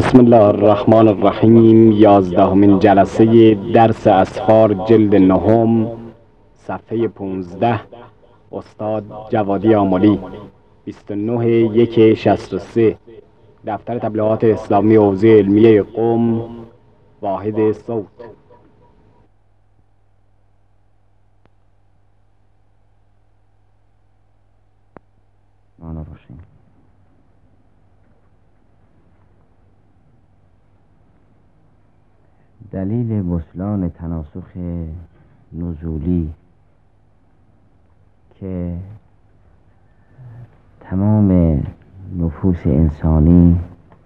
بسم الله الرحمن الرحیم. 11مین جلسه درس اسفار جلد نهم، صفحه 15. استاد جوادی آملی، 29/1/63. دفتر تبلیغات اسلامی حوزه علمیه قم، واحد صوت. دلیل بطلان تناسخ نزولی که تمام نفوس انسانی،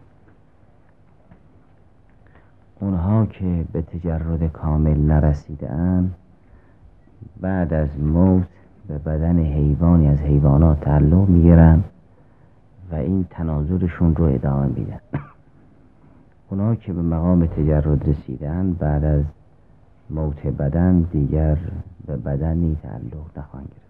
اونها که به تجرد کامل نرسیده اند، بعد از موت به بدن حیوانی از حیوانات تعلق میگیرند و این تنازلشون رو ادامه میدن. اونها که به مقام تجرد رسیدن بعد از موت بدن دیگر به بدنی تعلق نخواهند گرفت.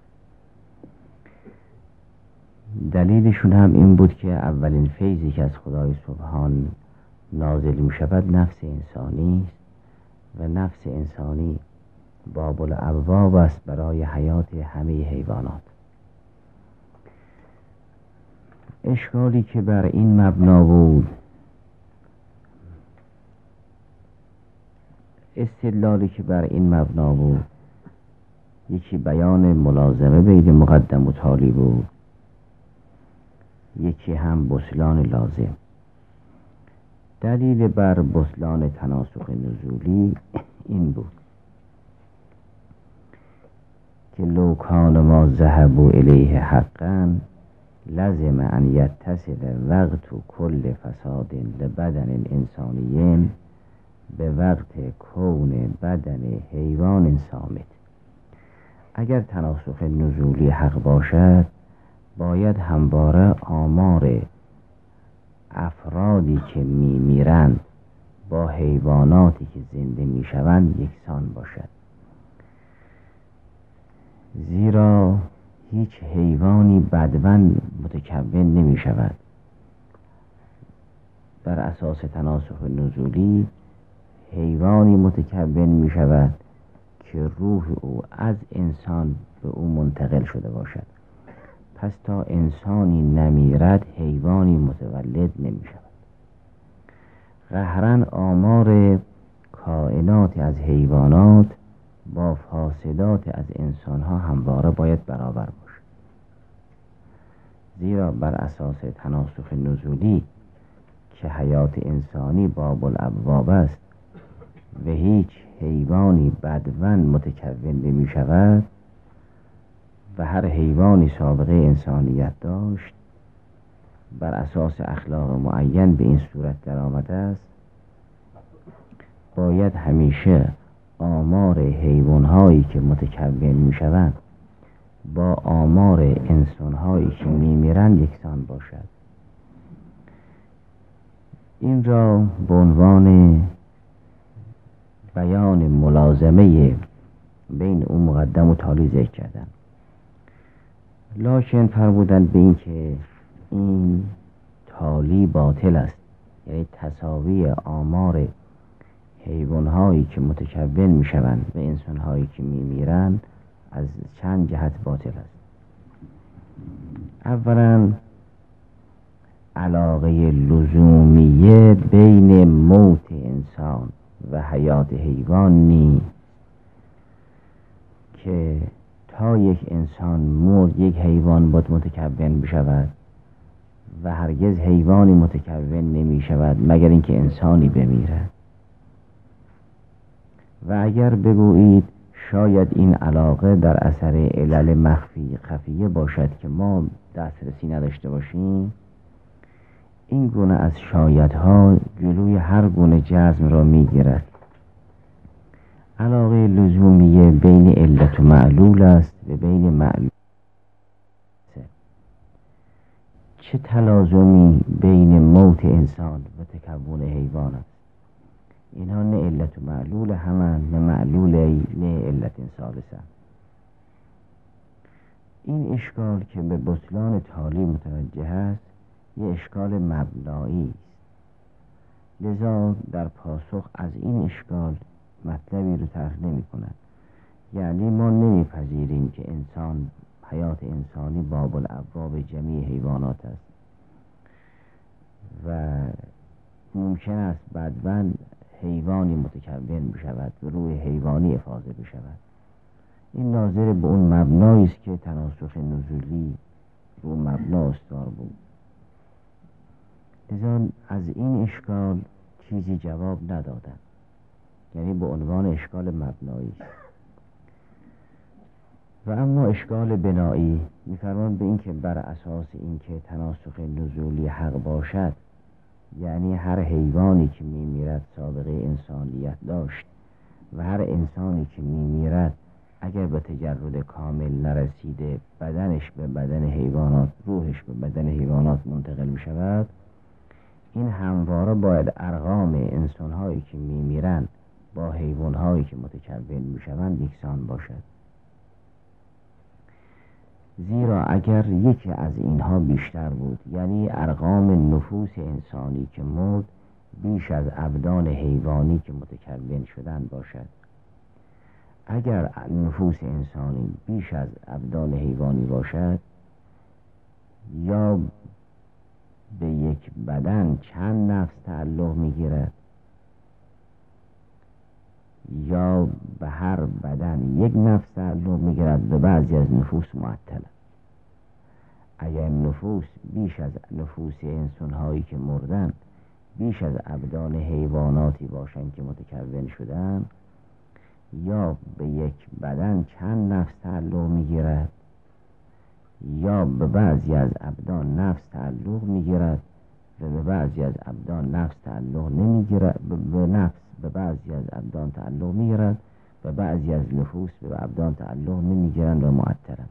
دلیلشون هم این بود که اولین فیضی که از خدای سبحان نازل می شود نفس انسانی است و نفس انسانی باب الابواب است برای حیات همه حیوانات. اشکالی که بر این مبنا بود، استدلالی که بر این مبنا بود، یکی بیان ملازمه بین مقدم و تالی بود، یکی هم بطلان لازم. دلیل بر بطلان تناسخ نزولی این بود که لو کان ما ذهبوا الیه حقا لزم ان یتصل وقت کل فساد لبدن انسانی به وقت کون بدن حیوان صامت. اگر تناسخ نزولی حق باشد، باید همواره آمار افرادی که میمیرند با حیواناتی که زنده میشوند یکسان باشد، زیرا هیچ حیوانی بدون متکون نمی شود. بر اساس تناسخ نزولی حیوانی متکون می شود که روح او از انسان به او منتقل شده باشد. پس تا انسانی نمیرد حیوانی متولد نمی شود. قهرن آمار کائنات از حیوانات با فاسدات از انسانها همواره باید برابر باشد، زیرا بر اساس تناسخ نزولی که حیات انسانی باب الابواب است و هیچ حیوانی بدون متکون نمی شود و هر حیوانی سابقه انسانیت داشت، بر اساس اخلاق معین به این صورت در آمده است، باید همیشه آمار حیوانهایی که متکون می شوند با آمار انسانهایی که می میرند یکسان باشد. این را به عنوان بیان ملازمه بین اون مقدم و تالی ذکر کردن. لکن فرمودن به این که این تالی باطل است، یعنی تساوی آمار حیوانهایی که متکون می شوند و انسانهایی که می میرند از چند جهت باطل است. اولا علاقه لزومیه بین موت انسان و حیات حیوان نیست که تا یک انسان مرد یک حیوان باید متکون بشود و هرگز حیوانی متکون نمی شود مگر اینکه انسانی بمیرد. و اگر بگویید شاید این علاقه در اثر علل خفیه باشد که ما دسترسی نداشته باشیم، این گونه از شایدها جلوی هر گونه جزم را میگیرد. علاقه لزومیه بین علت و معلول است و بین معلول چه تلازمی بین موت انسان و تکون حیوان است. اینها نه علت و معلول همند، نه معلول نه علت ثالثه. این اشکال که به بطلان تالی متوجه است یه اشکال مبنایی است لذا در پاسخ از این اشکال مطلبی رو طرح نمی کند. یعنی ما نمیپذیریم که حیات انسانی باب الابواب جمیع حیوانات است و ممکن است بعداً حیوانی متکون بشود و روی حیوانی افاضه بشود. این ناظر به اون مبنایی است که تناسخ نزولی رو مبنا استوار بود. لذا از این اشکال چیزی جواب ندادن، یعنی به عنوان اشکال مبنایی است. و اما اشکال بنایی می‌فرمان به این که بر اساس این که تناسخ نزولی حق باشد، یعنی هر حیوانی که میمیرد سابقه انسانیت داشت و هر انسانی که میمیرد اگر به تجرد کامل نرسیده بدنش به بدن حیوانات، روحش به بدن حیوانات منتقل می شود، این همواره باید ارقام انسانهایی که میمیرند با حیوانهایی که متکون می شوند یکسان باشد. زیرا اگر یکی از اینها بیشتر بود، یعنی ارقام نفوس انسانی که مرد بیش از ابدان حیوانی که متکون شدن باشد، اگر نفوس انسانی بیش از ابدان حیوانی باشد، یا به یک بدن چند نفس تعلق میگیرد یا به هر بدن یک نفس تعلق میگیرد، به بعضی از نفوس معطل. اگر نفوس بیش از نفوس انسانهایی که مردن بیش از ابدان حیواناتی باشند که متکون شدن، یا به یک بدن چند نفس تعلق میگیرد یا به بعضی از ابدان نفس تعلق میگیرد و به بعضی از ابدان نفس تعلق نمیگیرد، به بعضی از ابدان تعلق میگیرد و بعضی از نفوس به ابدان تعلق نمیگیرند و معطلند.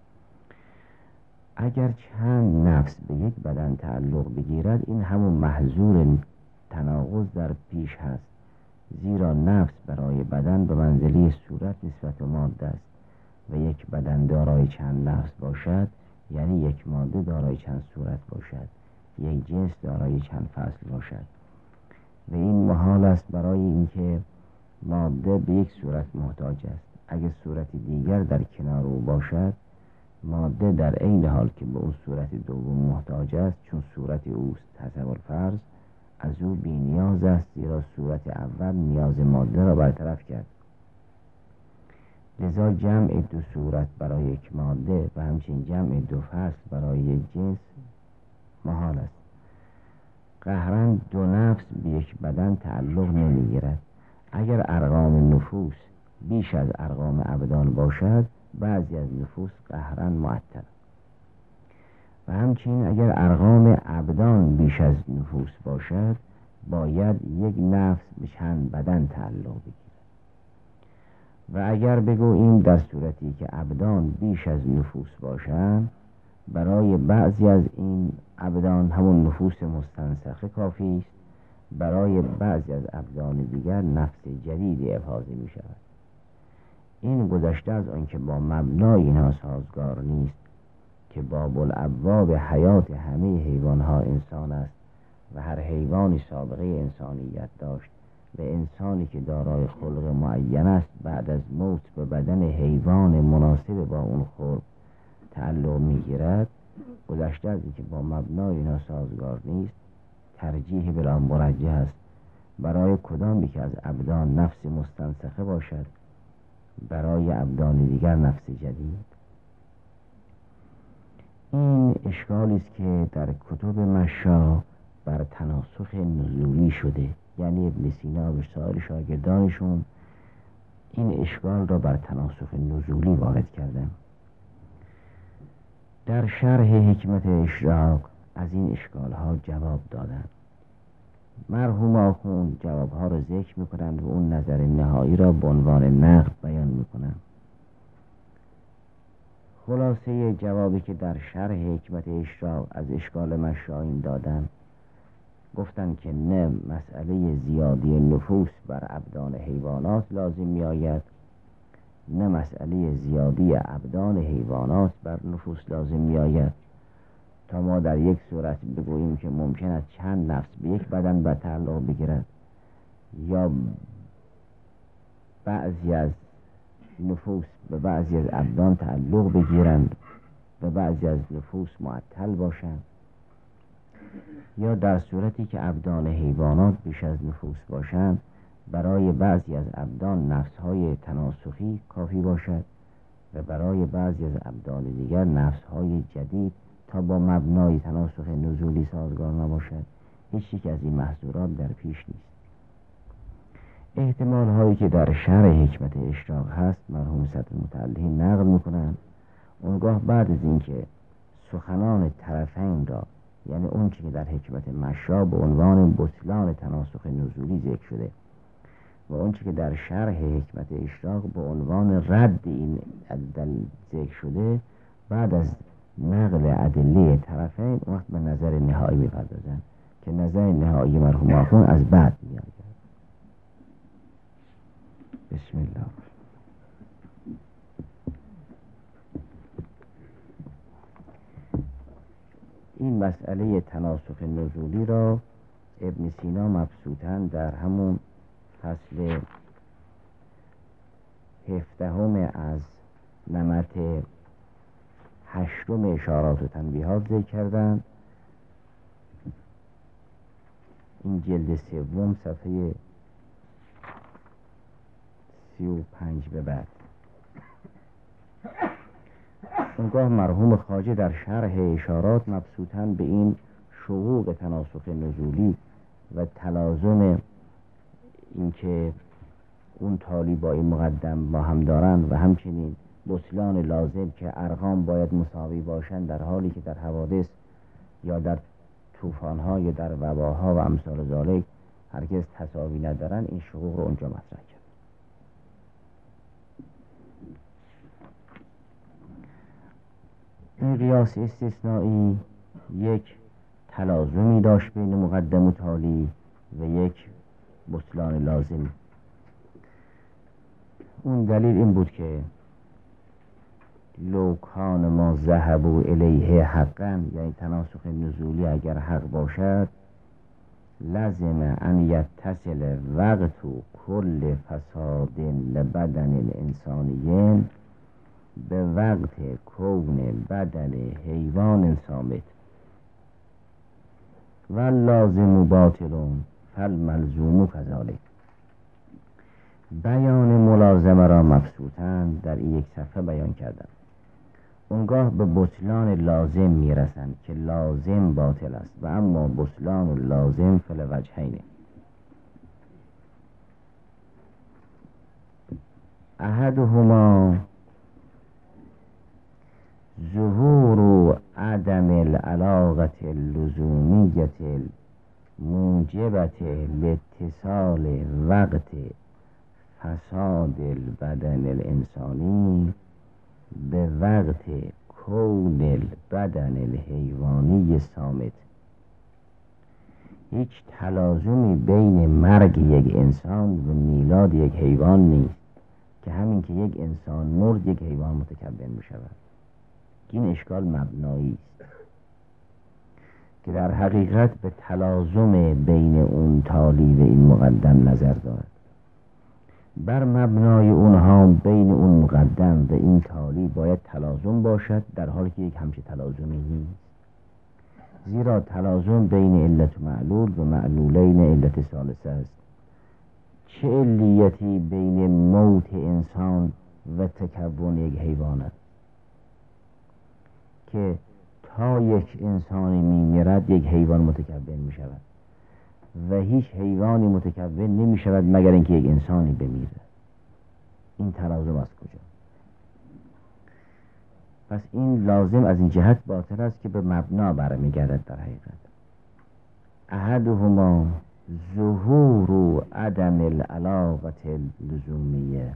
اگر چند نفس به یک بدن تعلق بگیرد، این همون محظور تناقض در پیش هست، زیرا نفس برای بدن به منزله صورت نسبت به ماده است و یک بدن دارای چند نفس باشد یعنی یک ماده دارای چند صورت باشد، یک جنس دارای چند فصل باشد و این محال است برای اینکه ماده به یک صورت محتاج است. اگر صورت دیگر در کنار او باشد، ماده در عین حال که به اون صورت دوم محتاج است، چون صورت اوست حسب الفرض، از او بی نیاز است، زیرا صورت اول نیاز ماده را برطرف کرد. لذا جمع دو صورت برای یک ماده و همچنین جمع دو فصل برای یک جنس محال است. قهراً دو نفس به یک بدن تعلق نمیگیرد. اگر ارقام نفوس بیش از ارقام ابدان باشد، بعضی از نفوس قهراً معطل و همچنین اگر ارقام ابدان بیش از نفوس باشد، باید یک نفس به چند بدن تعلق بگیرد. و اگر بگوییم در صورتی که ابدان بیش از نفوس باشند، برای بعضی از این ابدان همون نفوس مستنسخه کافی است، برای بعضی از ابدان دیگر نفس جدیدی افاضه می شود. این گذشته از آنکه با مبنای اینها سازگار نیست که باب الابواب حیات همه حیوانها انسان است و هر حیوانی سابقه انسانیت داشت و انسانی که دارای خلق معین است بعد از موت به بدن حیوان مناسب با اون خلق تعلق میگیرد. گذشته از اینکه با مبنای اینا سازگار نیست، ترجیح بلا مرجح است برای کدام که از ابدان نفس مستنسخه باشد، برای ابدان دیگر نفس جدید. این اشکالی است که در کتب مشا بر تناسخ نزولی شده، یعنی ابن سینا و سایر شاگردانشون این اشکال را بر تناسخ نزولی وارد کردن. در شرح حکمت اشراق از این اشکال ها جواب دادن. مرحوم آخوند جواب ها را ذکر میکنند و اون نظر نهایی را به عنوان نقد بیان میکنند. خلاصه جوابی که در شرح حکمت اشراق از اشکال مشایین دادن، گفتن که نه مسئله زیادی نفوس بر ابدان حیوانات لازم می آید، نه مسئله زیادی ابدان حیوانات بر نفوس لازم می آید، تا ما در یک صورت بگوییم که ممکن است چند نفس به یک بدن به تعلق بگیرد یا بعضی از نفوس به بعضی از ابدان تعلق بگیرند، به بعضی از نفوس معطل باشند، یا در صورتی که ابدان حیوانات بیش از نفوس باشند برای بعضی از ابدان نفسهای تناسخی کافی باشد و برای بعضی از ابدان دیگر نفسهای جدید تا با مبنای تناسخ نزولی سازگار نباشد. هیچ یک از این محظورات در پیش نیست. احتمال هایی که در شرح حکمت اشراق هست مرحوم صدرالمتعلین نقل میکنند. اونگاه بعد از اینکه سخنان طرفین را، یعنی اون چی که در حکمت مشا به عنوان بطلان تناسخ نزولی ذکر شده و اون چی که در شرح حکمت اشراق به عنوان رد این عدل ذکر شده، بعد از نقل ادله طرفین وقت به نظر نهایی میپردازند که نظر نهایی مرحوم آخوند از بعد میآید. بسم الله. این مسئله تناسخ نزولی را ابن سینا مبسوطاً در همون فصل 17 از نمط 8 اشارات و تنبیهات ذکر کردند. این جلد 3 صفحه 35 به بعد. اونگاه مرحوم خواجه در شرح اشارات مبسوطاً به این شقوق تناسخ نزولی و تلازم اینکه اون تالی با این مقدم با هم دارند و همچنین بطلان لازم که ارقام باید مساوی باشند در حالی که در حوادث یا در طوفان‌ها یا در وباها و امثال ذالک هرگز تساوی ندارن، این شقوق رو اونجا مطرح کرد. این قیاس استثنایی یک تلازمی داشت بین مقدم و تالی و یک بطلان لازم. اون دلیل این بود که لو کان ما ذهبوا الیه حقا، یعنی تناسخ نزولی اگر حق باشد لازم ان یتصل وقت کل فساد لبدن الانسانیین به وقت کون بدن حیوان صامت و لازم باطلون فالملزوم کذالک. بیان ملازمه را مبسوطاً در این یک صفحه بیان کردم. اونگاه به بطلان لازم میرسند که لازم باطل است و اما بطلان لازم فل وجهینه. احدهما ظهور عدم العلاقة اللزومیة الموجبة لاتصال وقت فساد البدن الانسانی به وقت کون البدن الحیوانی صامت. هیچ تلازمی بین مرگ یک انسان و میلاد یک حیوان نیست که همین که یک انسان مرد یک حیوان متکبر می شود. این اشکال مبنایی است که در حقیقت به تلازم بین اون تالی و این مقدم نظر دارد. بر مبنای اونها بین اون مقدم و این تالی باید تلازم باشد، در حالی که یک همچه تلازمی نیست. زیرا تلازم بین علت و معلول و معلولین علت ثالثه است. چه علیتی بین موت انسان و تکون یک حیوان است که تا یک انسانی میمیرد یک حیوان متکون می شود و هیچ حیوانی متکون نمی شود مگر اینکه یک انسانی بمیره. این تلازم از کجا؟ پس این لازم از این جهت باطل است که به مبنا برمیگردد. در حقیقت احدهما ظهور عدم العلاقة اللزومیه.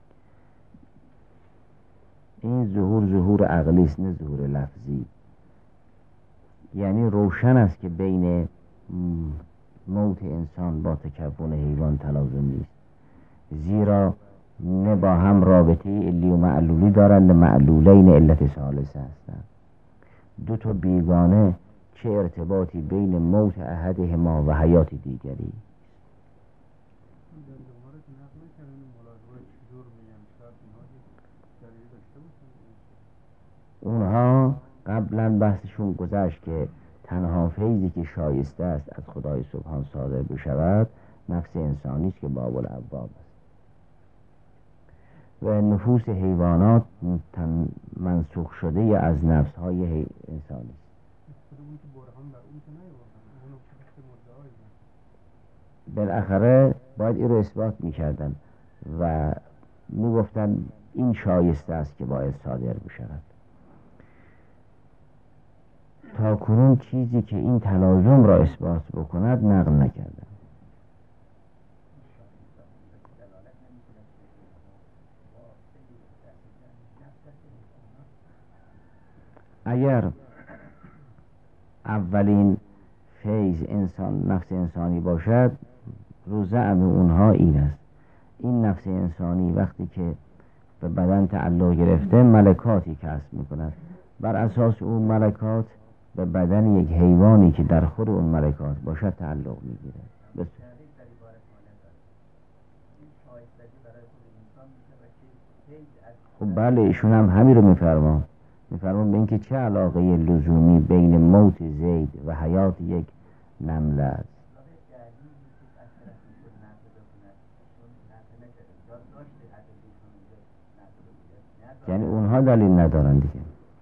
این ظهور عقلی است، نه ظهور لفظی. یعنی روشن است که بین موت انسان با تکون حیوان تلازم نیست، زیرا نه با هم رابطه علی و معلولی دارند، معلولین علت ثالثه هستند. دو تا بیگانه چه ارتباطی بین موت احدهما و حیات دیگری؟ اونها قبلا بحثشون گذشت که تنها فیضی که شایسته است از خدای سبحان صادر بشود نفس انسانی است که باب الابواب است و نفوس حیوانات منسوخ شده از نفس های انسانی است. بالاخره باید این رو اثبات میکردن و میگفتن این شایسته است که باید صادر بشود. تا کنون چیزی که این تلازم را اثبات بکند نقل نکردن. اگر اولین فیض نفس انسانی باشد، رو زعم اونها این است: این نفس انسانی وقتی که به بدن تعلق گرفته ملکاتی کسب میکند، بر اساس اون ملکات به بدن یک حیوانی که در خور اون ملکات باشد تعلق میگیره. خب بله، ایشون هم همین رو میفرمان به اینکه چه علاقه لزومی بین موت زید و حیات یک نمله است. یعنی اونها دلیل ندارن دیگه.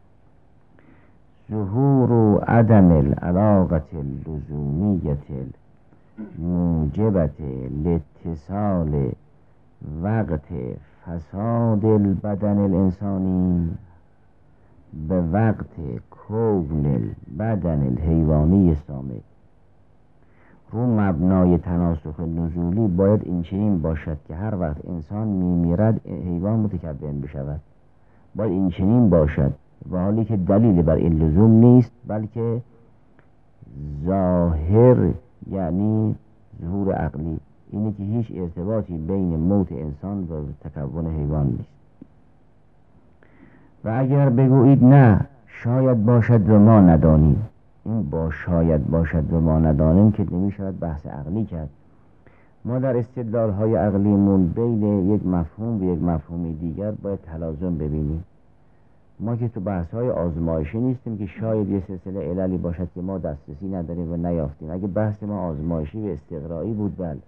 ظهور عدم العلاقة اللزومیت موجبت لاتصال وقت فساد البدن الانسانی به وقت کون البدن الحیوانی سامد. رو مبنای تناسخ نزولی باید این چنین باشد که هر وقت انسان میمیرد حیوان متکون بشود. باید این چنین باشد، و حالی که دلیل بر این لزوم نیست، بلکه ظاهر یعنی ظهور عقلی اینه که هیچ ارتباطی بین موت انسان و تکون حیوان نیست. و اگر بگویید نه شاید باشد و ما ندانیم، این با شاید باشد و ما ندانیم که نمی شود بحث عقلی کرد. ما در استدلال های عقلیمون بین یک مفهوم و یک مفهوم دیگر باید تلازم ببینیم. ما که تو بحث های آزمایشی نیستیم که شاید یه سلسله عللی باشد که ما دسترسی نداریم و نیافتیم. اگه بحث ما آزمایشی و استقرایی بود بله،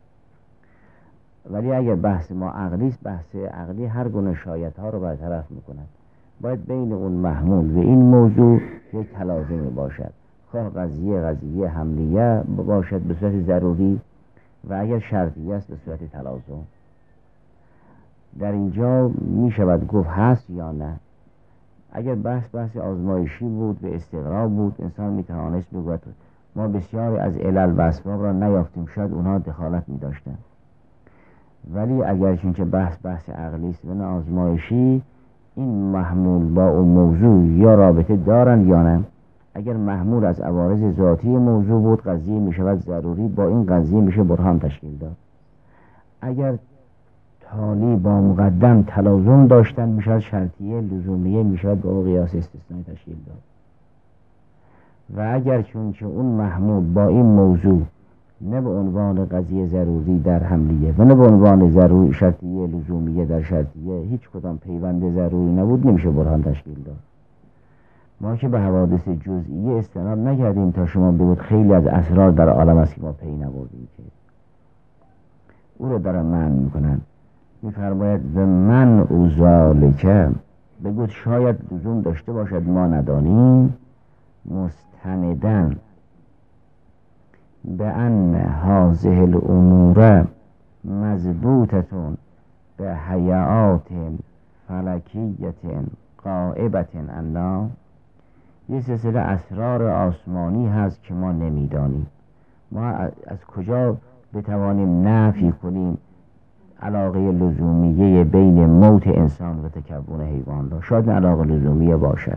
ولی اگر بحث ما عقلی است، بحث عقلی هر گونه شایدها رو برطرف میکند. باید بین اون محمول و این موضوع یک تلازمی باشد، خواه قضیه حملیه باشد به صورت ضروری و اگر شرطیه است به صورت تلازم. در اینجا می شود گفت هست یا نه. اگر بحث آزمایشی بود و استقرا بود، انسان می توانست بگوید ما بسیاری از علل و اسباب را نیافتیم، شاید اونها دخالت می داشتن. ولی اگر چونچه بحث عقلی است و نه آزمایشی، این محمول با اون موضوع یا رابطه دارن یا نه. اگر محمول از عوارض ذاتی موضوع بود، قضیه می شود ضروری، با این قضیه میشه برهان تشکیل داد. اگر تالی با مقدم تلازم داشتن، می شود شرطیه لزومیه، می شود با قیاس استثنایی تشکیل داد. و اگر چونچه اون محمول با این موضوع نه به عنوان قضیه ضروری در حملیه و نه به عنوان ضروری شرطیه لزومیه در شرطیه هیچ کدام پیوند ضروری نبود، نمیشه برهان تشکیل داد. ما که به حوادث جزئیه استناد نکردیم تا شما بگید خیلی از اسرار در عالم است که ما پی نبردیم، که او رو دارن معنی میکنن. میفرماید و من او ذالکه، بگید شاید لزوم داشته باشد ما ندانیم، مستندن به ان هذه الامور مضبوطتون به حیات فلکیت غائبت عنا. یه سلسله اسرار آسمانی هست که ما نمیدانیم. ما از کجا بتوانیم نفی کنیم علاقه لزومیه بین موت انسان و تکون حیوان را؟ شاید علاقه لزومیه باشد.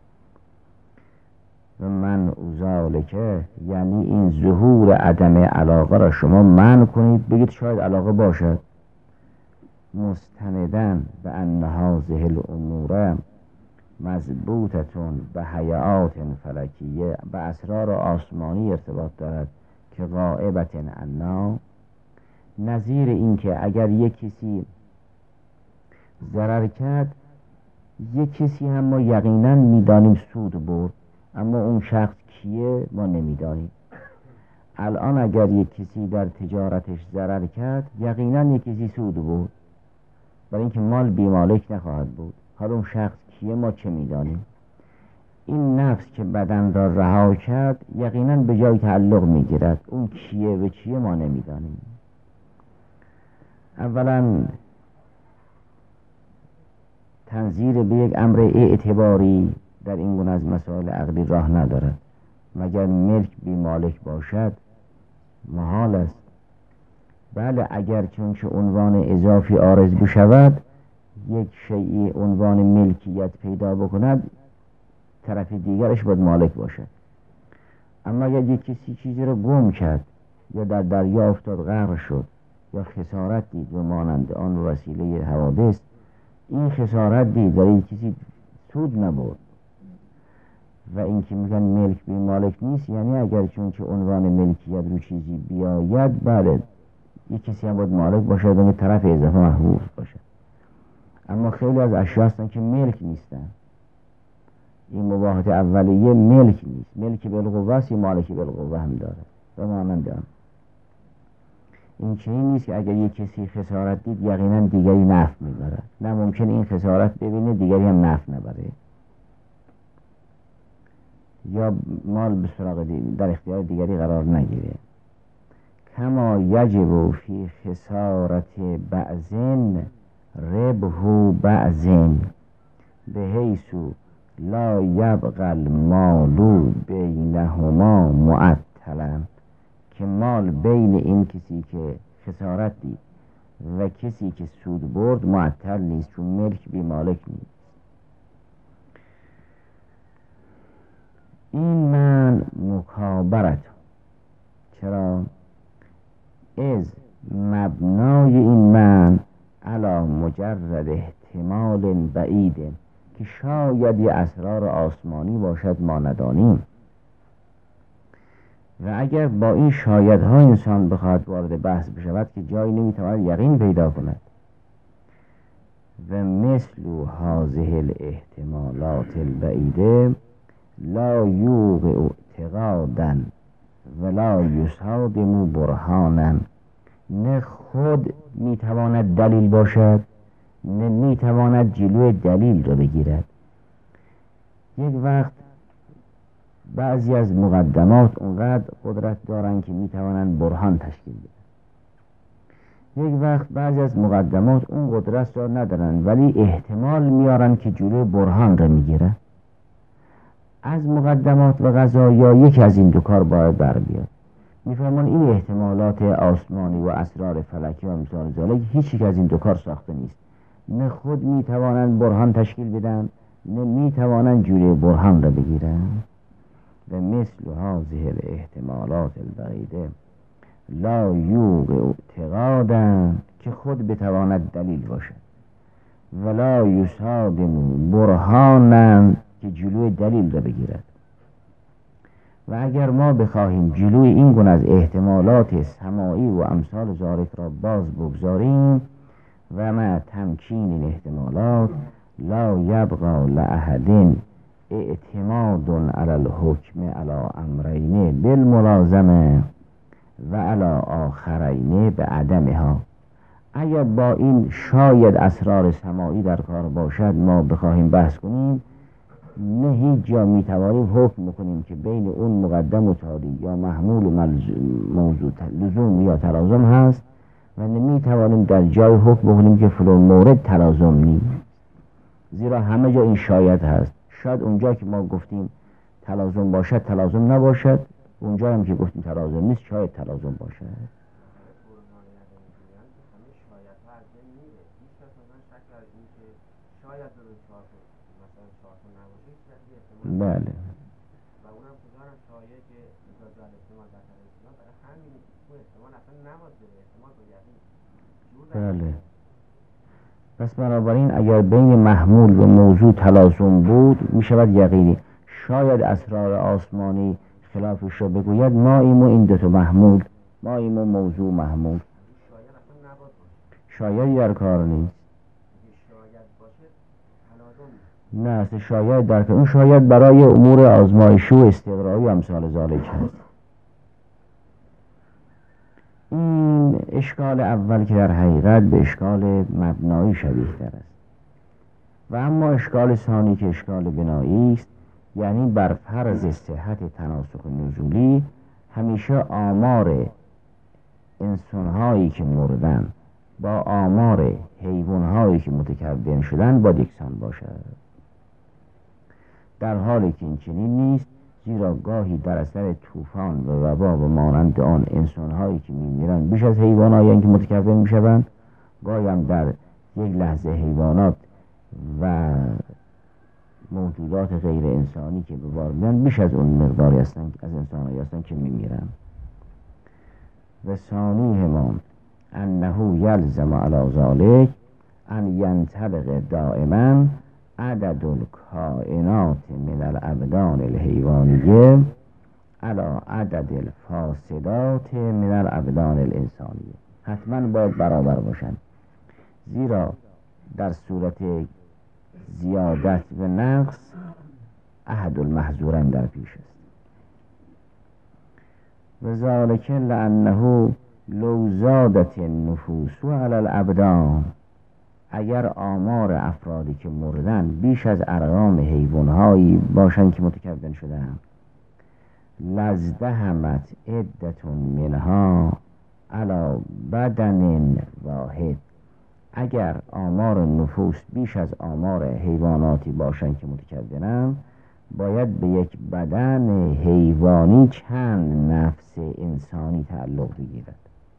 و من ذالکه یعنی این ظهور عدم علاقه را شما منع کنید، بگید شاید علاقه باشد. مستندن به ان هذه الامور مضبوطتون به حیات فلکیه، به اسرار آسمانی ارتباط دارد که غائبت عنا. نظیر این که اگر یک کسی ضرر کرد، یک کسی هم ما یقینا میدانیم سود برد، اما اون شخص کیه ما نمیدانیم. الان اگر یک کسی در تجارتش ضرر کرد، یقینا یک کسی سود برد، برای اینکه مال بی مالک نخواهد بود. حالا اون شخص کیه ما چه میدانیم؟ این نفس که بدن را رها کرد یقینا به جای تعلق میگیرد، اون کیه و چیه ما نمیدانیم. اولا تنظیر به یک امر اعتباری در این گونه از مسائل عقلی راه ندارد، مگر ملک بی مالک باشد محال است. بله اگر چونچه عنوان اضافی عارض بشود، یک شیئی عنوان ملکیت پیدا بکند، طرف دیگرش باید مالک باشد. اما اگر یک کسی چیزی رو گم کرد یا در دریا افتاد غرق شد یا خسارت دید و مانند آن وسیله حوادث، این خسارت دید ولی کسی سود نبرد. و این که میگن ملک بی مالک نیست، یعنی اگر چون که عنوان ملکیت رو چیزی بیاید، بله یک کسی هم باید مالک باشد و طرف اضافه محفوظ باشد. اما خیلی از اشیاء هستن که ملک نیستن. این مباحث اولیه ملک نیست، ملک بالقوه است، یا مالک بالقوه هم داره و مانند آن. این چنین نیست که اگر یک کسی خسارت دید یقینا دیگری نفع میبرد، نه، ممکن این خسارت ببینه دیگری هم نفع نبره یا مال به سراغ در اختیار دیگری قرار نگیره. کما یجب فی خسارت بعضن ربح بعضن به حیث لا یبقى المال بینهما معطلا، که مال بین این کسی که خسارت دید و کسی که سود برد معطل نیست، چون ملک بی مالک نیست. این من مکابرت، چرا؟ از مبنای این من علا مجرد احتمال بعید، که شاید یه اسرار آسمانی باشد ما ندانیم، و اگر با این شایدها انسان بخواد وارد بحث بشود که جایی نمیتواند یقین پیدا کند. و مثل هذه الاحتمالات البعیده لا یوقع اعتقادا ولا یصادم برهانا، نه خود میتواند دلیل باشد نه میتواند جلوی دلیل را بگیرد. یک وقت بعضی از مقدمات اونقدر قدرت دارن که میتوانند برهان تشکیل بدن، یک وقت بعضی از مقدمات اون قدرت را ندارن ولی احتمال میارن که جلوی برهان را میگیرن. از مقدمات و قضایا یکی از این دو کار باید بر بیاد. میفرمان این احتمالات آسمانی و اسرار فلکی و امثال ذالک هیچ یک از این دو کار ساخته نیست، نه خود میتوانند برهان تشکیل بدن نه میتوانند جلوی برهان را بگیرن. و مثل هذه الاحتمالات البعیده لا یوقع اعتقادا، که خود بتواند دلیل باشد، ولا یصادم برهانا، که جلوی دلیل را بگیرد. و اگر ما بخواهیم جلوی این گونه از احتمالات سماعی و امثال ذالک را باز بگذاریم، و ما تمکین این احتمالات لا یبقى لأحد اعتماد علی الحکم علی امرین بالملازمه و علی آخرین به عدمها. اگر با این شاید اسرار سماعی در کار باشد ما بخواهیم بحث کنیم، نه هیچ جا میتوانیم حکم بکنیم که بین اون مقدم و تالی یا محمول و موضوع لزوم یا تلازم هست، و نمیتوانیم در جای حکم بکنیم که فلان مورد تلازم نیست، زیرا همه جا این شاید هست. شاید اونجا که ما گفتیم تلازم باشد تلازم نباشد، اونجا هم که گفتیم تلازم نیست شاید تلازم باشد. بله. بله. پس بنابراین اگر بین محمول و موضوع تلازم بود می شود یقینی. شاید اسرار آسمانی خلافش را بگوید ما ایم و این دوتا محمول، ما ایم و موضوع محمول. شایدی در کار نیست. نه اصلا شاید در کار، اون شاید برای امور آزمایشی و استقرایی و امثال ذالک هست. این اشکال اول که در حقیقت به اشکال مبنایی شبیه تر است. و اما اشکال ثانی که اشکال بنایی است، یعنی بر فرض صحت تناسخ نزولی همیشه آمار انسان‌هایی که مردن با آمار حیوان‌هایی که متکون شدن باید یکسان باشد. در حالی که این چنین نیست، زیرا گاهی در اثر طوفان و وبا و مانند آن انسان‌هایی که می‌میرند بیش از حیوانایی که متکون می‌شوند، گاهی هم در یک لحظه حیوانات و موجودات غیر انسانی که به بار میان بیش از اون مقداری هستند از انسان‌هایی هستند که می‌میرند. و ثانیهما انه یلزم علی ذلک ان ینطبق دائما عدد الکائنات من الابدان الحیوانیه علی عدد الفاسدات من الابدان الانسانیه. حتما باید برابر باشند، زیرا در صورت زیادت و نقص احد المحظورین در پیش است. و ذالک لانه لو زادت النفوس علی الابدان، اگر آمار افرادی که مردن بیش از ارقام حیوانهایی باشند که متکون شدند، لازدحمت عدة منها علی بدن واحد، اگر آمار نفوس بیش از آمار حیواناتی باشند که متکونند، باید به یک بدن حیوانی چند نفس انسانی تعلق بگیرد.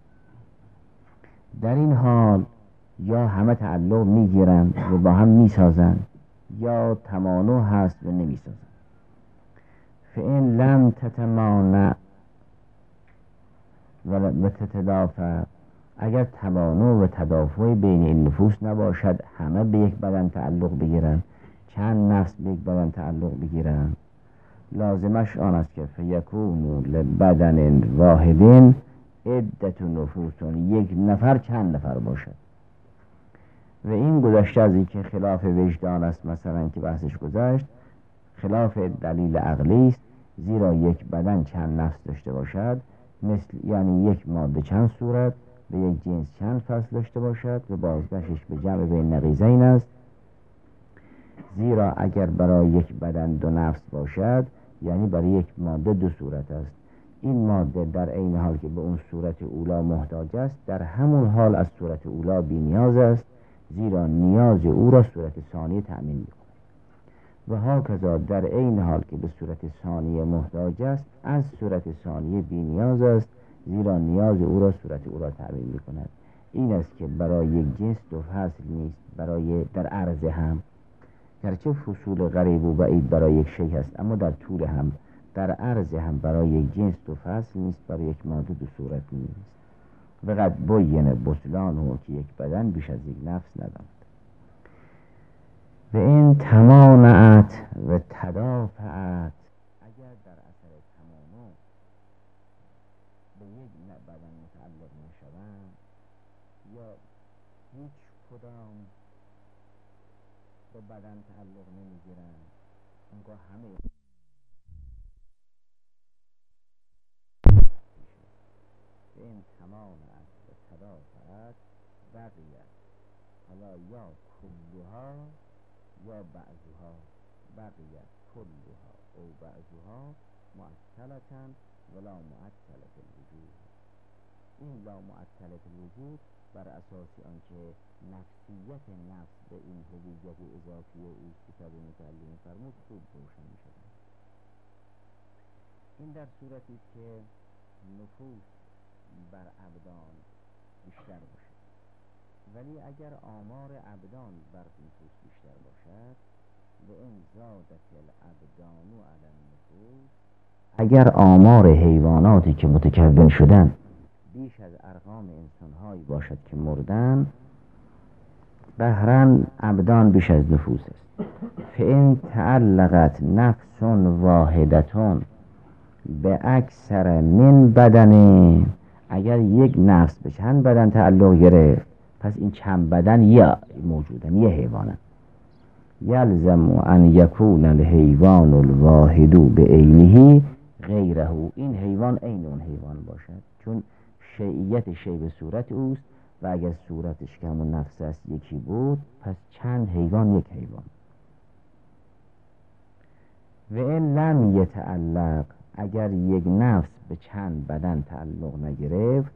در این حال یا همه تعلق میگیرند و با هم میسازند، یا تمانع هست و نمیسازند. فإن لم تتمانع و تتدافع، اگر تمانع و تدافع بین این نفوس نباشد، همه به یک بدن تعلق بگیرند، چند نفس به یک بدن تعلق بگیرند، لازمش آن است که فیکون لبدن واحدین عدة نفوس، یک نفر چند نفر باشد. و این گذشته از این که خلاف وجدان است، مثلا که بحثش گذشت، خلاف دلیل عقلی است، زیرا یک بدن چند نفس داشته باشد، مثل یعنی یک ماده چند صورت به یک جنس چند فصل داشته باشد و بازگشتش به جمع بین نقیضین است. زیرا اگر برای یک بدن دو نفس باشد، یعنی برای یک ماده دو صورت است. این ماده در عین حال که به اون صورت اولا محتاج است، در همون حال از صورت اولا بی نیاز است، زیرا نیاز او را صورت ثانیه تأمین می‌کند. و هاکذا در عین حال که به صورت ثانیه محتاج است، از صورت ثانیه بی نیاز است، زیرا نیاز او را صورت اولا تأمین می‌کند. این است که برای یک جنس دو فصل نیست، برای در عرض هم، گرچه فصول غریب و بعید برای یک شیء هست، اما در طول هم، در عرض هم برای یک جنس دو فصل نیست، برای یک ماده دو صورت نیست. و قد بین بطلانه که یک بدن بیش از یک نفس ندارد. و این تمانعت و تدافعت، اگر در اثر تمانع به یک بدن متعلق نشوند، یا هیچ کدام به بدن تعلق نمیگیرند، اونگاه همه این تمانعت و تدافعت بقیت حالا یا کلها یا بعضها، بقیت کلها او بعضها معطلة ولا معطلة الوجود. این لا معطلة الوجود بر اساس آنکه نفسیت نفس به این هویت اضافی او کتاب متعلم فرمود خوب روشن می شود. این در صورتی که نفوس بر ابدان بیشتر باشد. ولی اگر آمار ابدان بر نفوس بیشتر باشد، به این زادت الابدان علی النفوس، اگر آمار حیواناتی که متکون شدن بیش از ارقام انسانهایی باشد که مردن، قهرن ابدان بیش از نفوس است. فإن تعلقت نفس واحدتون به اکثر من بدن، اگر یک نفس به چند بدن تعلق گرفت، پس این چند بدن یا موجودن، یه حیوانن. یلزم ان یکون الحیوان الواحد به عینه غیره، این حیوان عین اون حیوان باشد، چون شیعیت شی به صورت اوست و اگر صورتش که همون نفس است یکی بود، پس چند حیوان یک حیوان. و این لم یتعلق، اگر یک نفس به چند بدن تعلق نگرفت،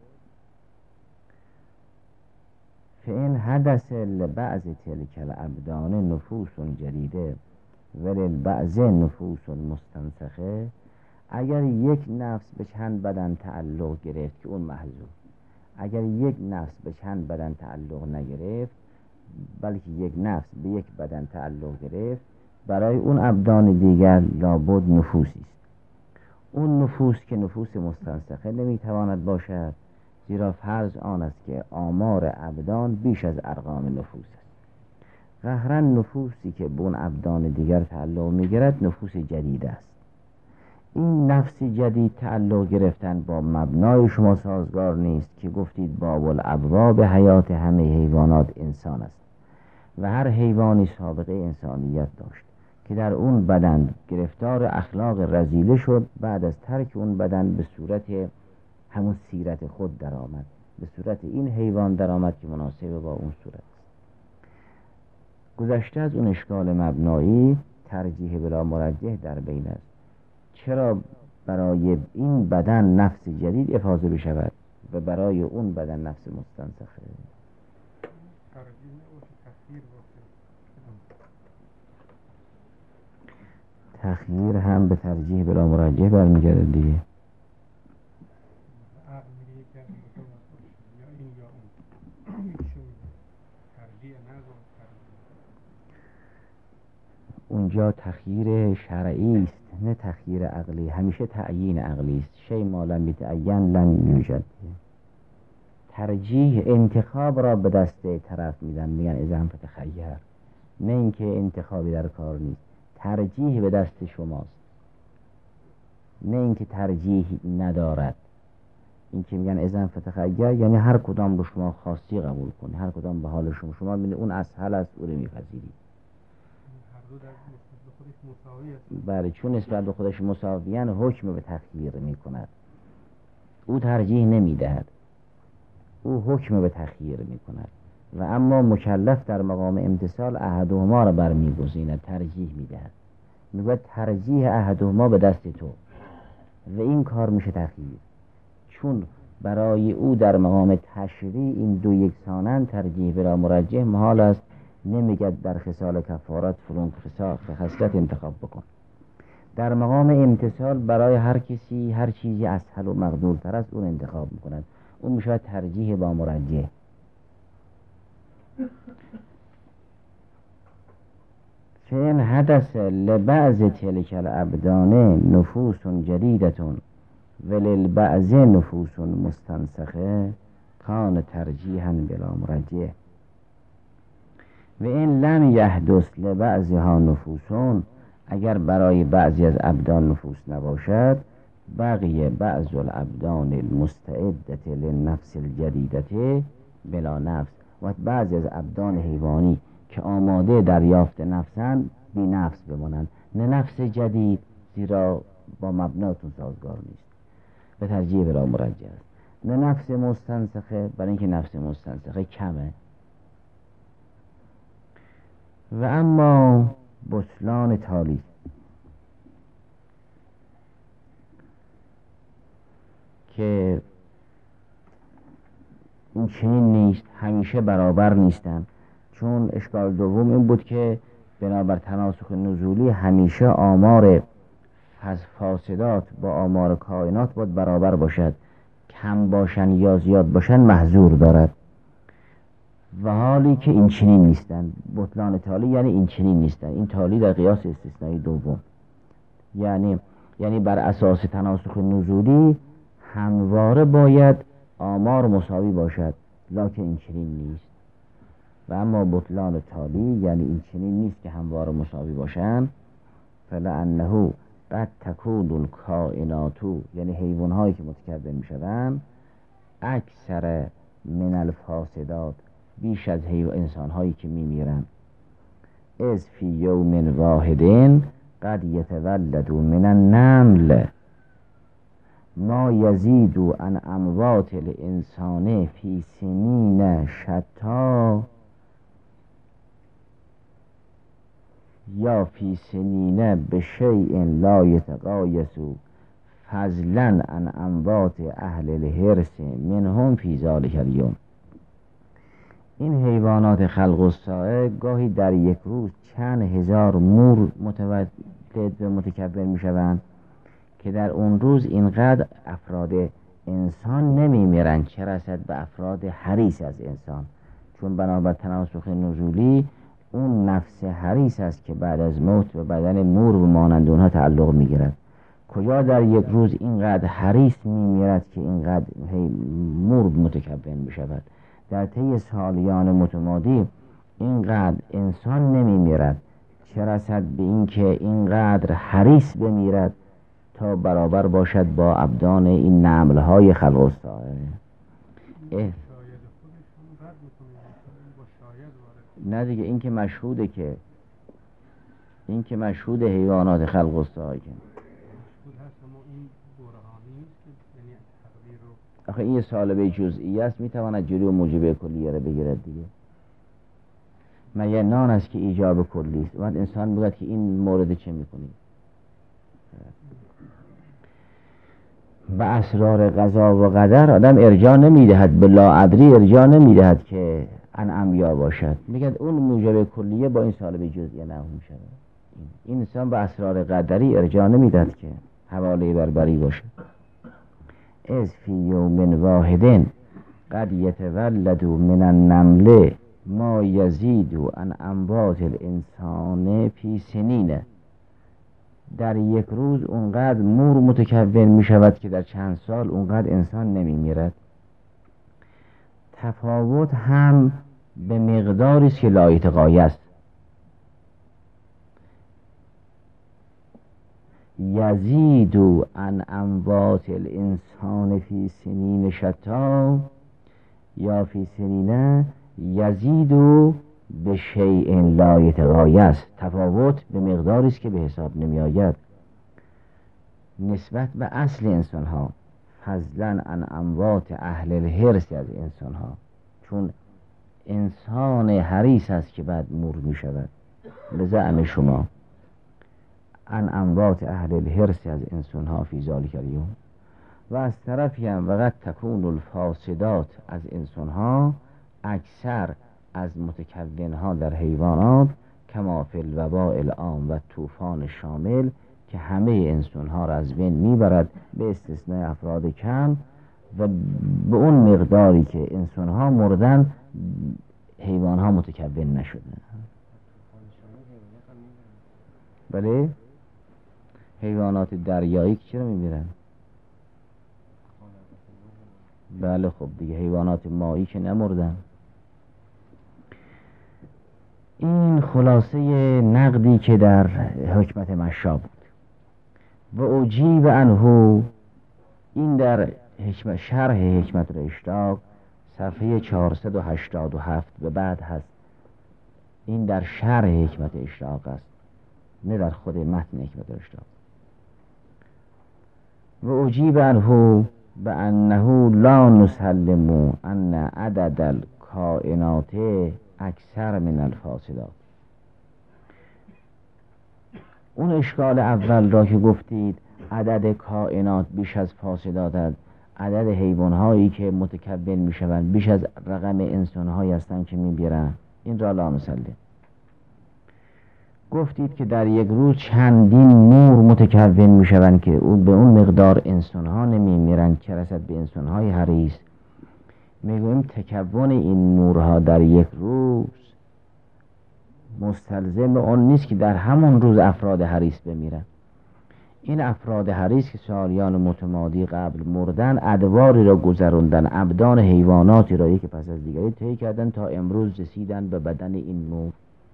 فإن حدث لبعض تلك الابدان نفوس جدیده وللبعض نفوس مستنسخه، اگر یک نفس به چند بدن تعلق گرفت که اون محذوف، اگر یک نفس به چند بدن تعلق نگرفت بلکه یک نفس به یک بدن تعلق گرفت، برای اون ابدان دیگر لابد نفوسی است. اون نفوس که نفوس مستنسخه نمیتواند باشد، زیرا فرض آن است که آمار ابدان بیش از ارقام نفوس است. قهرن نفوسی که به اون ابدان دیگر تعلق میگیرد نفوس جدید است. این نفس جدید تعلق گرفتن با مبنای شما سازگار نیست که گفتید باب الابواب حیات همه حیوانات انسان است و هر حیوانی سابقه انسانیت داشت که در اون بدن گرفتار اخلاق رذیله شد، بعد از ترک اون بدن به صورت همون سیرت خود در آمد، به صورت این حیوان در آمد که مناسب با اون صورت است. گذشته از اون اشکال مبنایی، ترجیح بلا مرجح در بین است. چرا برای این بدن نفس جدید افاضه بشود و برای اون بدن نفس مستنسخه؟ تخییر هم به ترجیح بلا مرجح برمیگرده دیگه. اونجا تخییر شرعی است نه تخییر عقلی. همیشه تعیین عقلی است. شی ما لم یتعین لم یوجد. ترجیح انتخاب را به دست طرف میدن، میگن اذا فتخیر، نه اینکه انتخابی در کار نیست. ترجیح به دست شماست، نه اینکه ترجیح ندارد. این که میگن اذا فتخیر یعنی هر کدام رو شما خواستی قبول کنی، هر کدام به حال شما میبینی اون اسهل است او رو میپذیری. بله، چون نسبت به خودش مساویان حکم به تخییر میکند. او ترجیح نمیدهد، او حکم به تخییر میکند و اما مکلف در مقام امتثال احدهما را برمیگزیند، ترجیح میدهد، میگوید ترجیح احدهما به دست تو و این کار میشه تخییر. چون برای او در مقام تشریع این دو یکسانن، ترجیح بلا مرجح محال است. نمیگد در خصال کفارات فلان خصلت انتخاب بکن. در مقام امتثال برای هر کسی هر چیزی اسهل و مقدورتر است اون انتخاب میکند، اون میشه ترجیح با مرجح. فإن حدث لبعض تلك الابدان نفوس جدیدتون وللبعض نفوس مستنسخه کان ترجیحا بلا مرجح. و این لم یحدث لبعضها نفوسون، اگر برای بعضی از ابدان نفوس نباشد، بقیه بعض الابدان المستعدة للنفس الجدیدة بلا نفس، و بعضی از ابدان حیوانی که آماده دریافت نفسن بی نفس بمانند، نه نفس جدید، زیرا با مبناتون سازگار نیست، به ترجیح بلا مرجح است، نه نفس مستنسخه، برای اینکه نفس مستنسخه کمه. و اما بطلان تالی که این چنین نیست، همیشه برابر نیستن. چون اشکال دوم این بود که بنابر تناسخ نزولی همیشه آمار فاسدات با آمار کائنات باید برابر باشد، کم باشن یا زیاد باشن محظور دارد، و حالی که این چنین نیستن. بطلان تالی یعنی این چنین نیستن. این تالی در قیاس استثنایی دوم، یعنی بر اساس تناسخ نزولی همواره باید آمار مساوی باشد، لکن این چنین نیست. و اما بطلان تالی یعنی این چنین نیست که هموار مساوی باشن. فلانه قد تکون الکائنات، یعنی حیوان هایی که متکبر می شوند اکثر من الفاسدات، بیش از انسان هایی که می میرن. از فی یوم واحدین قد یتولد من النمل ما یزید عن اموات الانسان فی سنین شتا یا فی سنین بشیء لا یتقایس فضلا عن اموات اهل الحرص منهم فی ذلک الیوم. این حیوانات خلق الساعه گاهی در یک روز چند هزار مور متولد و متکبر می شوند که در اون روز اینقدر افراد انسان نمی میرن، چه رسد به افراد حریص از انسان، چون بنابر تناسخ نزولی اون نفس حریص است که بعد از موت به بدن مور و مانند اونها تعلق می گیرد. کجا در یک روز اینقدر حریص می میرد که اینقدر مور متکبر می شود؟ در طی سالیان متمادی اینقدر انسان نمی میرد، چه رسد به این که اینقدر حریص بمیرد تا برابر باشد با ابدان این نملهای خلق الساعه. نه دیگه، این که مشهوده، که این که مشهود حیوانات خلق الساعه که آخه این یه سالبه جزئی است، میتواند جلو موجبه کلیه را بگیرد دیگه. مگه نان است که ایجاب کلی است؟ وقت انسان بگوید که این مورد چه میکنی؟ به اسرار قضا و قدر آدم ارجاع نمیدهد، به لاادری ارجاع نمیدهد که انعمیا باشد، میگه اون موجب کلیه با این سالبه جزئی نحو میشه. این انسان به اسرار قدری ارجاع نمیدهد که حواله بربری باشد. از فی یوم واحدین قد یتولد من النمل ما یزید عن اموات الانسان فی سنین، در یک روز اونقدر مور متکون می شود که در چند سال اونقدر انسان نمی میرد. تفاوت هم به مقداری است که لایتقای است. یزید عن اموات الانسان فی سنین شتا یا فی سنین یزید به شیء لا یتقای است. تفاوت به مقداری است که به حساب نمی آید نسبت به اصل انسان ها، فضلا عن اموات اهل الحرص از انسان ها، چون انسان حریص است که بعد مور می شود به زعم شما. عن اموات اهل الحرص از انسان ها فی ذلک الیوم. و از طرفی هم وقت تکون الفاسدات از انسان ها اکثر از متکون ها در حیوانات، کما فی الوباء العام و طوفان شامل که همه انسان ها را از بین میبرد به استثناء افراد کم، و به اون مقداری که انسان ها مردن حیوان ها متکون نشدن. بله، حیوانات دریایی که چرا میمیرن؟ بله خب دیگه، حیوانات مایی که نمردن. این خلاصه نقدی که در حکمت مشا بود. و اجیب عنه، این در شرح حکمت الاشتاق صفحه 487 به بعد هست. این در شرح حکمت الاشتاق است، نه در خود متن حکمت الاشتاق. و اجیب عنه بانه لا نسلم ان عدد الکائنات اکثر من الفاسدات. اون اشکال اول را که گفتید عدد کائنات بیش از فاسدات است، عدد حیوان هایی که متکبر می شوند بیش از رقم انسان هایی هستند که می بیرن، این را لا نسلم. گفتید که در یک روز چندین مور متکون می شوند که به اون مقدار انسان ها نمی میرن که رسد به انسان های حریص. میگویم تکون این مورها در یک روز مستلزم اون نیست که در همون روز افراد حریص بمیرن. این افراد حریص که سالیان متمادی قبل مردن، ادواری را گذروندن، ابدان حیواناتی را یکی پس از دیگری طی کردن تا امروز رسیدن به بدن این مور.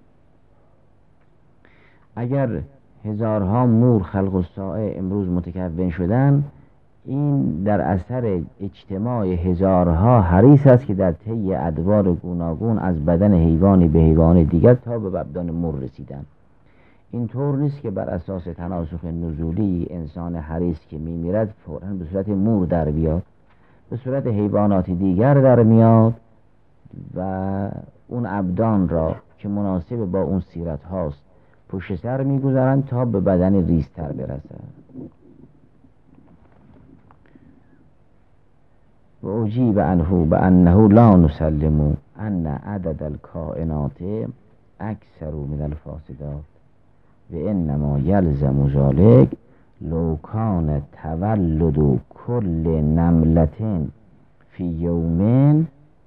اگر هزارها مور خلق الساعه امروز متکون شدن، این در اثر اجتماع هزارها حریص است که در طی ادوار گوناگون از بدن حیوانی به حیوان دیگر تا به ابدان مور رسیدن. این طور نیست که بر اساس تناسخ نزولی انسان حریص که میمیرد فوراً به صورت مور در بیاد، به صورت حیوانات دیگر در میاد و اون ابدان را که مناسب با اون سیرت هاست پشت سر میگذارند تا به بدن ریزتر برسند. و اجیب عنه بانه لا نسلم ان عدد الکائنات اکثر من الفاسدات و انما یلزم ذلک لو کان تولد کل نملة فی یوم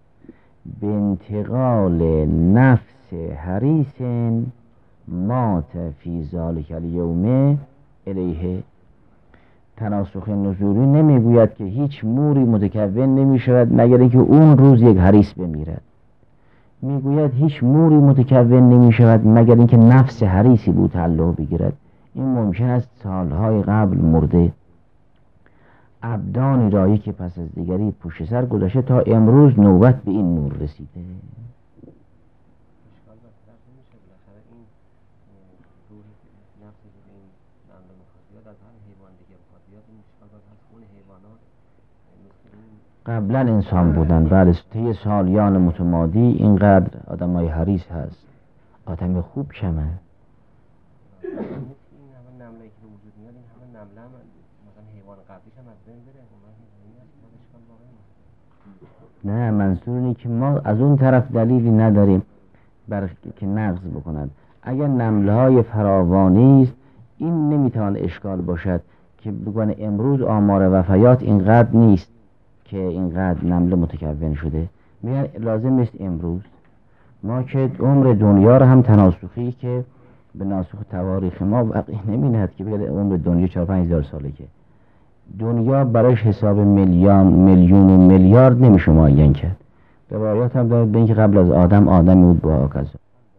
بانتقال نفس حریص مات فی ذلک الیوم الیه. تناسخ نزولی نمیگوید که هیچ موری متکون نمی شود مگر اینکه اون روز یک حریص بمیرد. میگوید هیچ موری متکون نمی شود مگر اینکه نفس حریصی بود تعلق بگیرد. این ممکن است سالهای قبل مرده، ابدانی را یکی پس از دیگری پشت سر گذاشته تا امروز نوبت به این مور رسیده. قبلا انسان بودن، بله، طی سالیان متمادی اینقدر آدمای حریص هست، آدم خوب کمه. این همه نمله که وجود میاد، این همه نمله هم مثلا حیوان قبلیش هم از بین بره. نه، منظور اینه که ما از اون طرف دلیلی نداریم برای که نقض بکنند. اگر نمله های فراوانی است، این نمیتوان اشکال باشد که بگن امروز آمار وفیات اینقدر نیست که اینقدر نمله متکون شده. میگن لازم نیست امروز. ما که عمر دنیا رو هم تناسخی که به ناسخ تواریخ ما وقعی نمی‌نهد که بگه عمر دنیا 4-5 هزار ساله، که دنیا برایش حساب میلیون و میلیارد نمیشه معین کرد. روایات هم دارد به اینکه قبل از آدم آدمی بود با آکازا.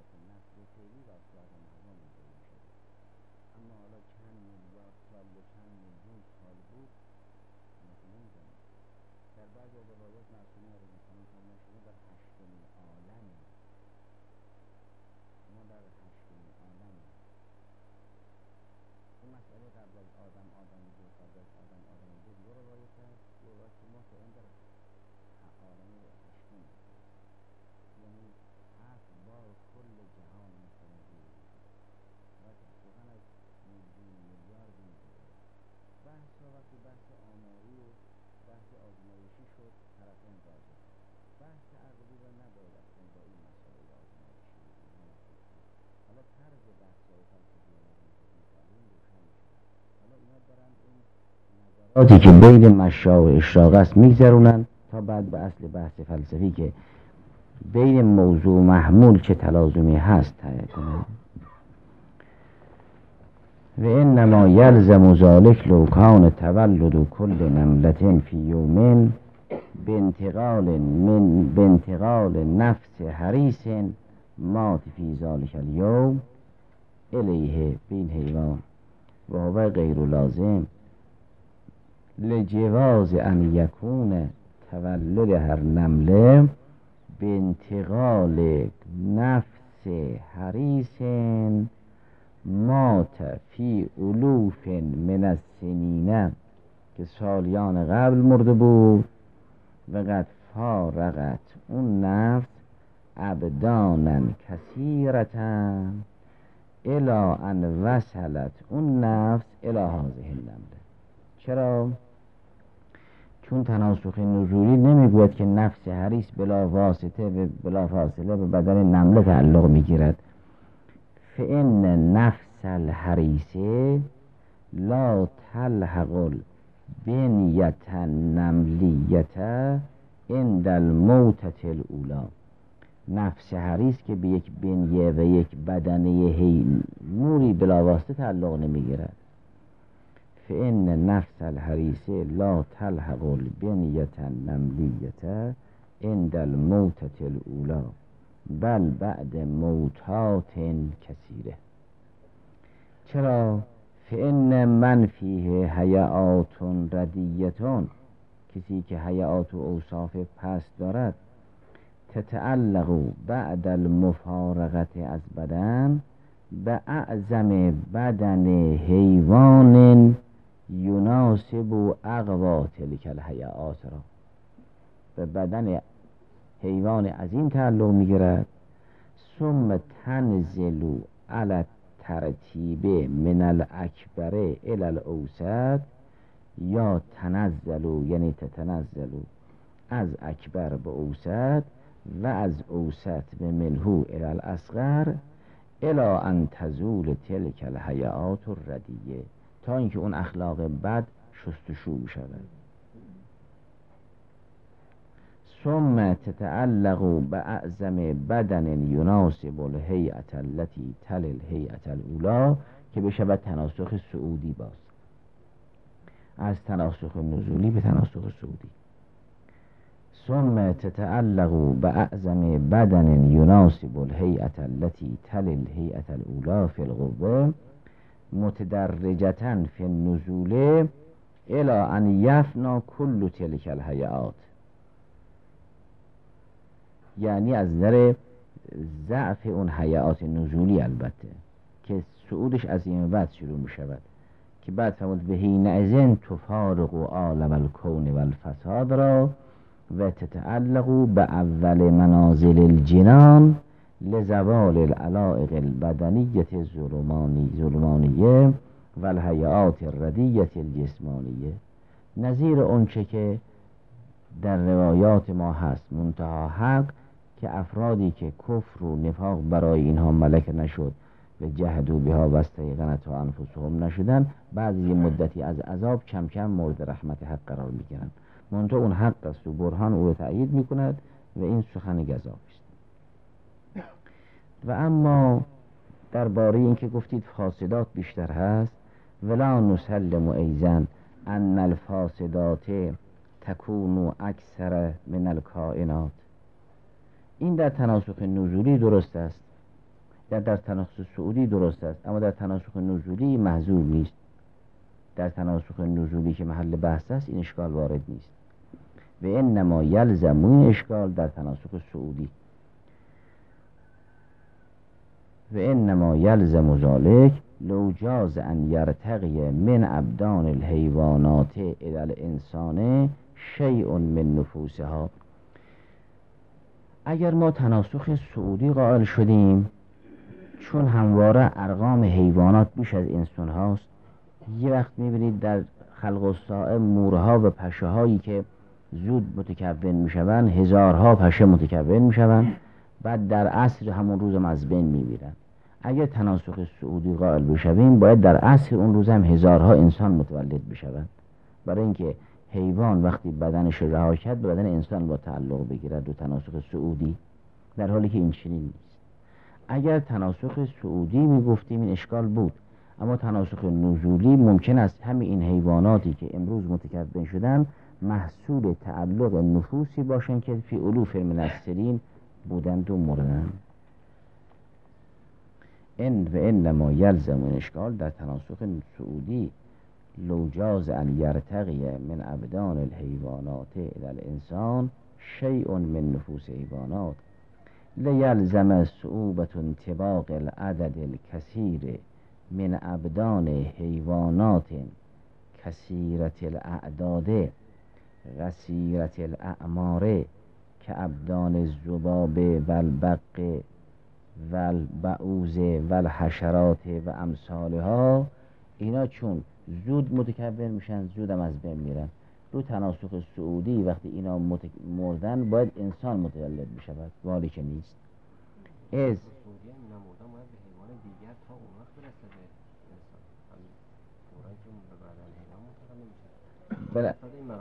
آتی که بین مشا و اشراق است میگذرونن تا بعد به اصل بحث فلسفی که بین موضوع و محمول چه تلازمی هست کنه. و انما یلزم ذلک لو کان تولد کل نملة فی یوم بانتقال نفس حریص مات فی ذلک الیوم الیه بین حیوان و هو غیر لازم لجواز ان یکون تولد هر نمله بانتقال نفس حریص مات فی الوف من السنین، که سالیان قبل مرده بود و قد فارقت اون نفس ابدانا کثیرتا الی ان وصلت اون نفس الی هذه النمله. چرا؟ چون تناسخ نزولی نمیگوید که نفس حریص بلا واسطه و بلا فاصله به بدن نمله تعلق میگیرد. فإن نفس الحریص لا تلحق البنیة النملیة عند الموتة الاولی. نفس حریص که به یک بنیه و یک بدنه موری بلا واسطه تعلق نمیگیرد. فإن نفس الحریص لا تلحق البنیة النملیة عند الموتة الأولى بل بعد موتات کثیره. چرا؟ فإن من فیه حیات ردیتون، کسی که حیات و اوصاف پست دارد، تتعلق بعد المفارقت از بدن به اعظم بدن حیوان یناسب اقوا تلک الحیات را، به بدن حیوان عظیم تعلق میگیرد. ثم تنزل علی ترتیب من الاکبر الی الاوسط، یا تنزل یعنی تتنزل از اکبر به اوسط و از اوسط به منهو الی الاصغر الی ان تزول تلک الحیات الردیه، تا اینکه اون اخلاق بد شستشو شود. ثم تتعلق باعظم بدن یناسب الهیئة التي تلی الهیئة الاولی، که بشود تناسخ سعودی، باز از تناسخ نزولی به تناسخ سعودی. ثم تتعلق باعظم بدن یناسب الهیئة التي تلی الهیئة الاولی فی القوه متدرجة فی النزول الی ان یفنا کل تلک الحیات، یعنی از نظر ضعف اون حیات نزولی البته که صعودش از این بعد شروع می شود، که بعد فرمود به حینئذ تفارق عالم الکون و الفساد را و تتعلق به اول منازل الجنان لزوال العلائق البدنیت ظلمانیه و الحیات الردیت الجسمانیه، نظیر اونچه که در روایات ما هست. منتها حق که افرادی که کفر و نفاق برای اینها ملک نشد و جهدوا بها و استیقنتها انفسهم نشدن، بعد یه مدتی از عذاب کم کم مورد رحمت حق قرار میگیرن. منتها اون حق است و برهان او رو تأیید میکند و این سخن گزاف است. و اما درباره این که گفتید فاسدات بیشتر هست، ولا نسلم ایزن ان الفاسدات تکون اکثر من الکائنات، این در تناسخ نزولی درست است، در تناسخ سعودی درست است، اما در تناسخ نزولی محذور نیست. در تناسخ نزولی که محل بحث است این اشکال وارد نیست. و انما یلزم، این اشکال در تناسخ سعودی، و انما یلزم ذلک لو جاز ان یرتقی من ابدان الحیوانات الی الانسان شیء من نفوسها. اگر ما تناسخ سعودی قائل شدیم، چون همواره ارقام حیوانات بیش از انسان هاست، یه وقت میبینید در خلق الصائم مورها و پشه هایی که زود متکون میشوند، هزارها پشه متکون میشوند، بعد در عصر همون روز هم از بین میمیرن. اگر تناسخ سعودی قائل بشویم، باید در عصر اون روز هم هزارها انسان متولد بشوند، برای اینکه حیوان وقتی بدنش رها کرد به بدن انسان با تعلق بگیرد و تناسخ سعودی، در حالی که این چنین نیست. اگر تناسخ سعودی میگفتیم این اشکال بود، اما تناسخ نزولی ممکن است همین این حیواناتی که امروز متکون شدن محصول تعلق نفوسی باشند که فی الوف من السنین بودند و مردند. ان و انما یلزم، این اشکال در تناسخ سعودی لو جاز ان یرتقی من ابدان الحیوانات الی الانسان شیء من نفوس حیوانات لیلزم صعوبة انطباق العدد الکثیر من ابدان حیوانات کثیرة الاعداد غسیرة الاعمار که ابدان الذباب و البق و البعوض و الحشرات و امثالها. اینا چون زود متکون میشن، زود هم از بین میرن. رو تناسخ سعودی وقتی اینا مردن باید انسان متولد بشود، والی که نیست. از بله.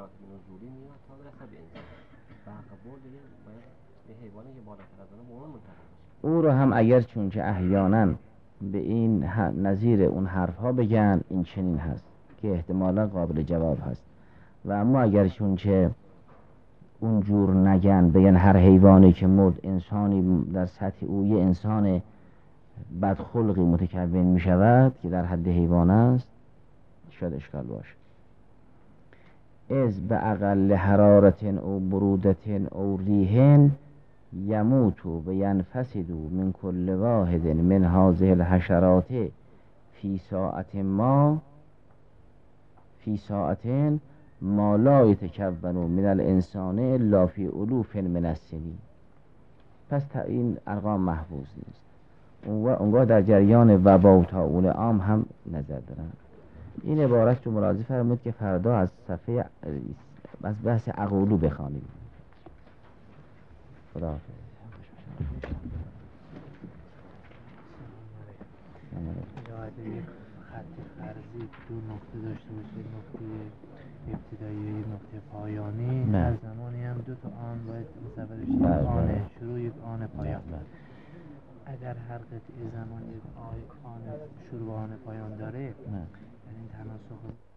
او رو هم اگر چون که احیانا به این نظیر اون حرف ها بگن، این چنین هست که احتمالا قابل جواب هست. و اما اگر چون که اونجور نگن بگن هر حیوانی که مرد انسانی در سطح او یه انسان بدخلقی متکون می شود که در حد حیوان است، شاید اشکال باشه. از به اقل حرارت او برودت او ریحن یموت و ینفسد من کل واحد من هذه الحشرات فی ساعت ما لا یتکون من الانسان الا فی الوف من السنین. پس این ارقام محفوظ نیست. اونگاه در جریان وبا و طاعون عام هم نظر دارن. این عبارت رو ملاحظه فرمود که فردا از صفحه از بحث عقولو بخوانید. خدا حافظ. یک خط فرضی دو نقطه داشته باشه، نقطه ابتدایی و نقطه پایانی، هر زمانی هم دو تا آن باید مصور بشه، آن شروع یک آن پایان. اگر هر قطعه زمانی آن شروع و آن پایان داره، یعنی تناسخ